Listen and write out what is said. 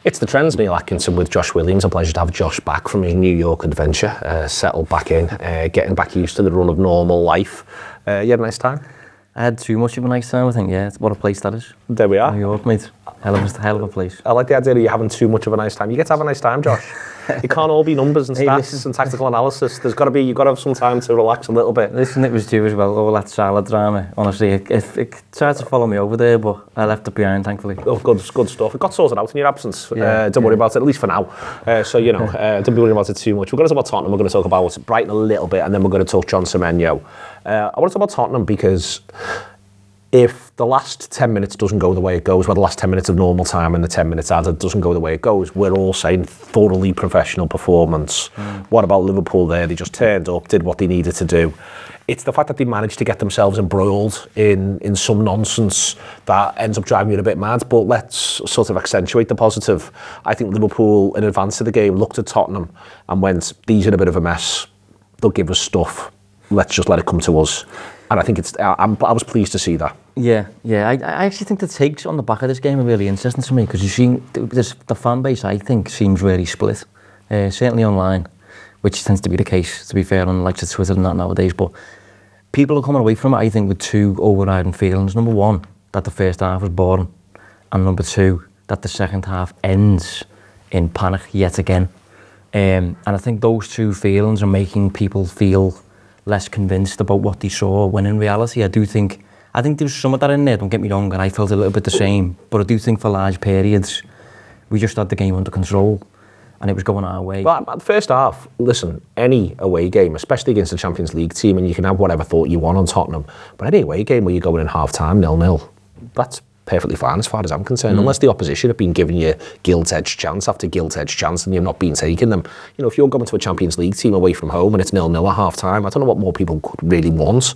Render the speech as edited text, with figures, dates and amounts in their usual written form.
It's the trends, Neil Atkinson with Josh Williams. A pleasure to have Josh back from his New York adventure, settled back in, getting back used to the run of normal life. You had a nice time? I had too much of a nice time, I think, yeah. What a place that is. There we are. New York, mate. Hell of a place. I like the idea that you're having too much of a nice time. You get to have a nice time, Josh. It can't all be numbers and stats and tactical analysis. You've got to have some time to relax a little bit. Listen, it was due as well, all that salad drama. Honestly, it tried to follow me over there, but I left it behind, thankfully. Oh, good stuff. It got sorted out in your absence. Don't worry about it, at least for now. Don't be worrying about it too much. We're going to talk about Tottenham, we're going to talk about Brighton a little bit, and then we're going to talk John Semenyo. I want to talk about Tottenham because if the last 10 minutes doesn't go the way it goes, well, the last 10 minutes of normal time and the 10 minutes added doesn't go the way it goes, we're all saying thoroughly professional performance. What about Liverpool there? They just turned up, did what they needed to do. It's the fact that they managed to get themselves embroiled in some nonsense that ends up driving you a bit mad. But let's sort of accentuate the positive. I think Liverpool, in advance of the game, looked at Tottenham and went, these are a bit of a mess. They'll give us stuff. Let's just let it come to us. And I think I was pleased to see that. Yeah. I actually think the takes on the back of this game are really interesting to me because you see the fan base, I think, seems really split. Certainly online, which tends to be the case, to be fair, on like Twitter and that nowadays. But people are coming away from it, I think, with two overriding feelings. Number one, that the first half was boring. And number two, that the second half ends in panic yet again. And I think those two feelings are making people feel less convinced about what they saw, when in reality I think there's some of that in there, don't get me wrong, and I felt a little bit the same, but I do think for large periods we just had the game under control and it was going our way. But at the first half, listen, any away game, especially against a Champions League team, and you can have whatever thought you want on Tottenham, but any away game where you're going in half-time 0-0, that's perfectly fine as far as I'm concerned, unless the opposition have been giving you gilt-edged chance after gilt-edged chance and you've not been taking them. You know, if you're going to a Champions League team away from home and it's 0-0 at half-time, I don't know what more people could really want.